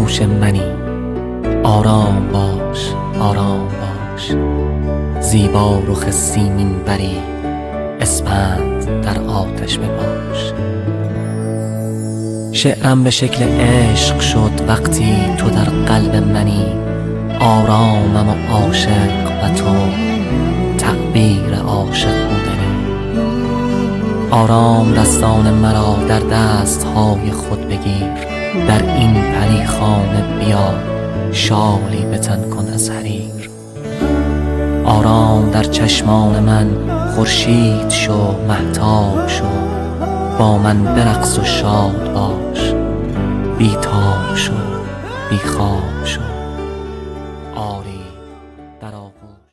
خاموش منی، آرام باش آرام باش. زیبا رخ سیمین بری، اسپند در آتش بپاش. شعرم به شکل عشق شد وقتی تو در قلب منی. آرامم و عاشق و تو تعبیر عاشق بودنی. آرام دستان مرا در دستهای خود بگیر. در این پریخانه بیا، شالی به تن کن از حریر. آرام در چشمان من خورشید شو، مهتاب شو. با من برقص و شاد باش، بی تاب شو، بی خواب شو.